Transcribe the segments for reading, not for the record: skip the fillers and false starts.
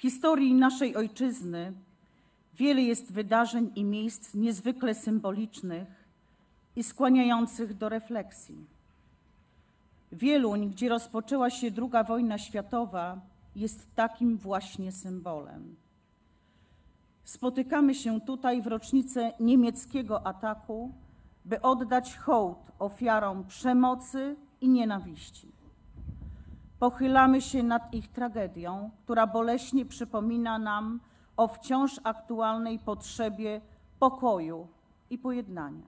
historii naszej ojczyzny wiele jest wydarzeń i miejsc niezwykle symbolicznych i skłaniających do refleksji. Wieluń, gdzie rozpoczęła się II wojna światowa, jest takim właśnie symbolem. Spotykamy się tutaj w rocznicę niemieckiego ataku, by oddać hołd ofiarom przemocy i nienawiści. Pochylamy się nad ich tragedią, która boleśnie przypomina nam o wciąż aktualnej potrzebie pokoju i pojednania.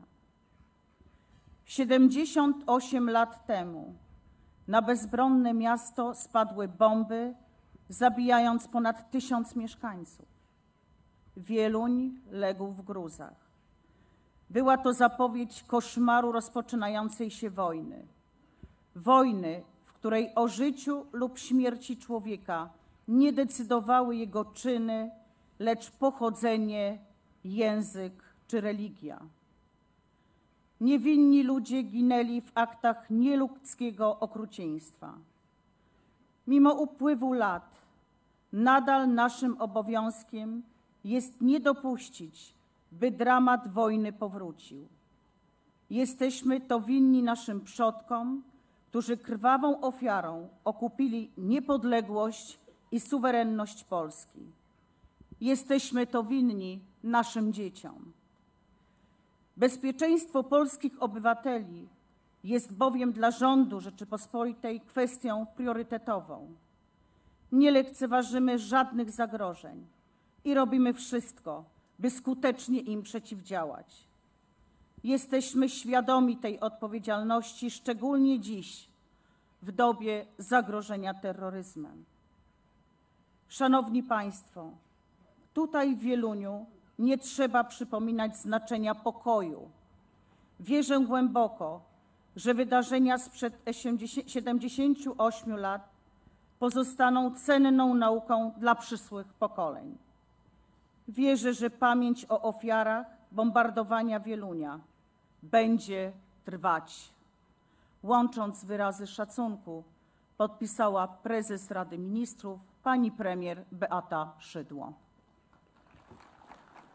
78 lat temu na bezbronne miasto spadły bomby, zabijając ponad 1000 mieszkańców. Wieluń legł w gruzach. Była to zapowiedź koszmaru rozpoczynającej się wojny. Wojny, w której o życiu lub śmierci człowieka nie decydowały jego czyny, lecz pochodzenie, język czy religia. Niewinni ludzie ginęli w aktach nieludzkiego okrucieństwa. Mimo upływu lat, nadal naszym obowiązkiem jest nie dopuścić, by dramat wojny powrócił. Jesteśmy to winni naszym przodkom, którzy krwawą ofiarą okupili niepodległość i suwerenność Polski. Jesteśmy to winni naszym dzieciom. Bezpieczeństwo polskich obywateli jest bowiem dla rządu Rzeczypospolitej kwestią priorytetową. Nie lekceważymy żadnych zagrożeń i robimy wszystko, by skutecznie im przeciwdziałać. Jesteśmy świadomi tej odpowiedzialności, szczególnie dziś, w dobie zagrożenia terroryzmem. Szanowni Państwo, tutaj w Wieluniu nie trzeba przypominać znaczenia pokoju. Wierzę głęboko, że wydarzenia sprzed 78 lat pozostaną cenną nauką dla przyszłych pokoleń. Wierzę, że pamięć o ofiarach bombardowania Wielunia będzie trwać. Łącząc wyrazy szacunku, podpisała prezes Rady Ministrów pani premier Beata Szydło.